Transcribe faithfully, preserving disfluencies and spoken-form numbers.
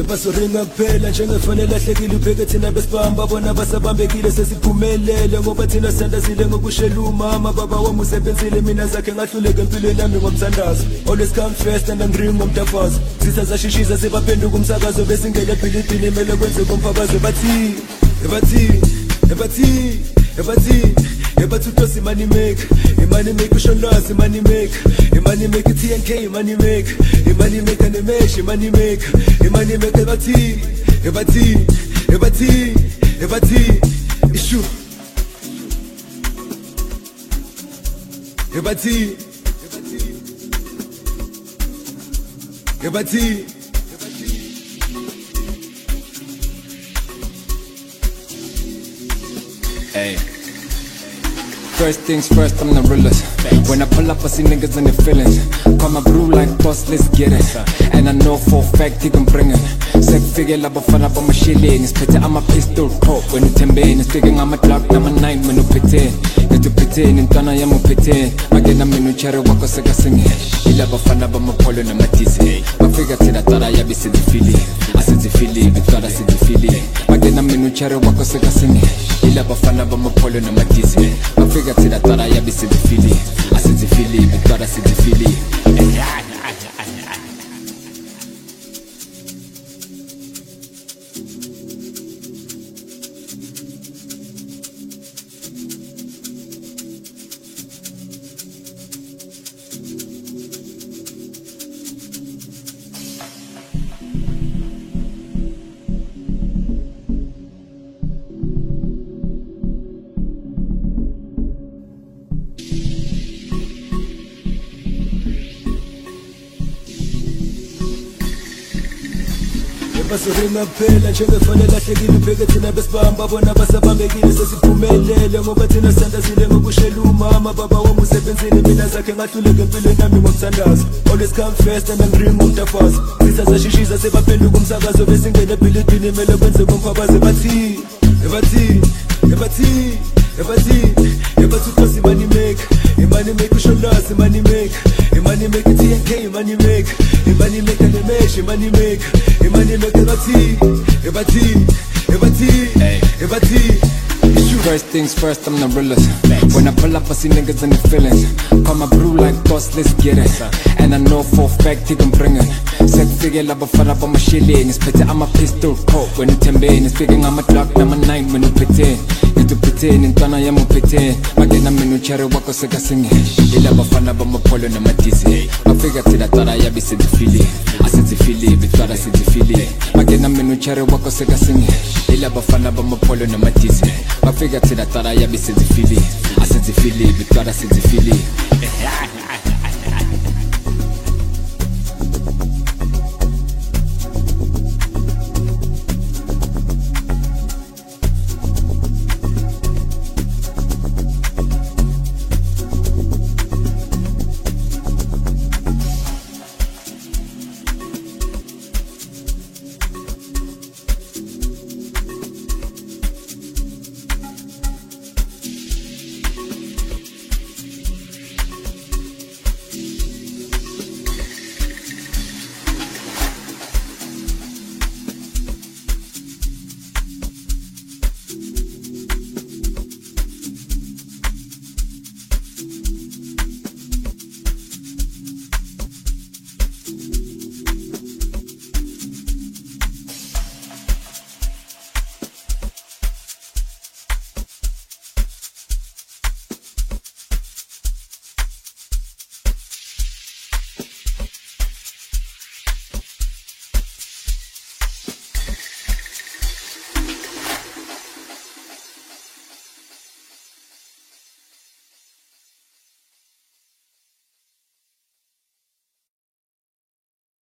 Ebasoringa kuphela njengefanele ahlekile ubheke thina besibamba bona basabambekile sesiphumelele ngoba thina sandazile ngokushela umama baba wami usebenzile mina zakhe ngahluleka empilweni yami ngomthandazo always come first and angry ngomtafazo sisazashishiza sebaphenduka umsakazo besingele ebhilidini emele kwenze komphakazo bathi bathi bathi bathi Ebathi utosi money make, money make usho loss money make, money make T N K money make, money make animation money make, money make ebathi, ebathi, ebathi, ebathi, issue. Ebathi, ebathi. Hey. First things first, I'm the realest. When I pull up, I see niggas in their feelings. Call my brew like boss, let's get it. And I know for a fact he can bring it. Sek figure labo fana pa mashilling. Spit I'm a pistol pop when you tembe. Speaking I'm a clock, I'm a nine when you pete. Get to pite, nintana yamu pite. Magena minu chere wako seka singe. Ila ba fana ba mapolo na matisi. Mafiga tina tara ya bisi di fili. Asiti fili, bitara siti fili. Magena minu chere wako seka singe. Ila ba fana ba mapolo na matisi. Mafiga tina tara ya bisi di fili. Asiti fili, bitara siti fili. Ebasoringa kuphela njengefanele ahlekile ubheke thina besibamba bona basabambekile sesiphumelele ngoba thina sandazile ngokushela umama baba wami usebenzile mina zakhe ngahluleka empilweni yami ngomthandazo always come first and angry ngomtafazo sisazashishiza sebaphenduka umsakazo besingene ebhilidini emele kwenze komphakazo bathi bathi bathi bathi bathi utosi money make money make usho loss money make money make T N K money make money make animation money make money make ebathi ebathi ebathi ebathi. First things first, I'm the realest. When I pull up, I see niggas in the feelings. Call my brew like boss, let's get it. And I know for a fact he can bring it. Sek figure labo fana pa mashilling. Spit I'm a pistol pop when you tembe. Speaking I'm a clock, I'm a nine when you pite. Into pite, nintana yamu pite. Magena minu chere wako seka singe. Ila ba fana ba mapolo na matisi. Mafiga tina tara ya bisi di fili. Asiti fili, bitara siti fili. Magena minu chere wako seka singe. Ila ba fana ba mapolo na matisi. Mafiga tina tara ya bisi di fili. Asiti fili, bitara siti fili.